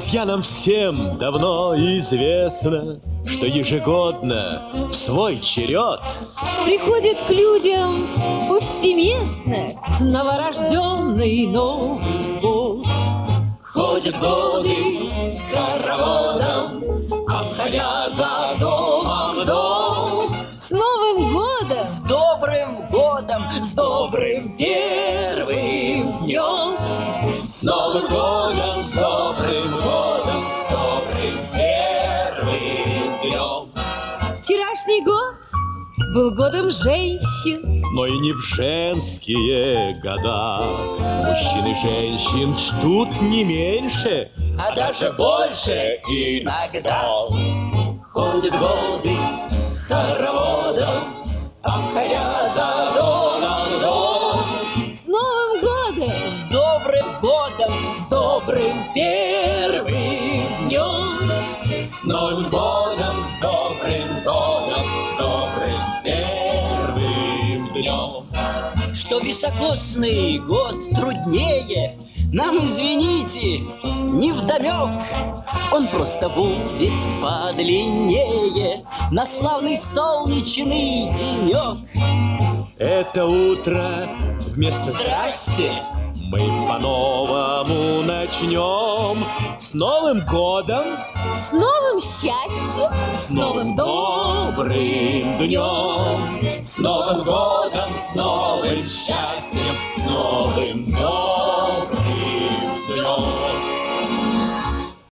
Друзья, нам всем давно известно, что ежегодно в свой черед приходит к людям повсеместно новорожденный Новый год. Ходят годы хороводом, обходя за домом дом. С Новым годом! С добрым годом, с добрым первым днем. С Новым годом, с добрым годом, с добрым первым днем. Вчерашний год был годом женщин, но и не в женские года. Мужчин и женщин чтут не меньше, а даже больше иногда. Ходят годы хороводом, обходя за домом дом. С Новым годом! С добрым годом, с добрым первым днем. С Новым годом, с добрым годом, с добрым первым днем. Что високосный год труднее, нам, извините, невдомек. Он просто будет подлиннее на славный солнечный денек. Это утро вместо «Здрасте» мы по-новому начнем. С Новым годом! С новым счастьем! С новым добрым днем! С Новым годом, с новым счастьем, с новым днем!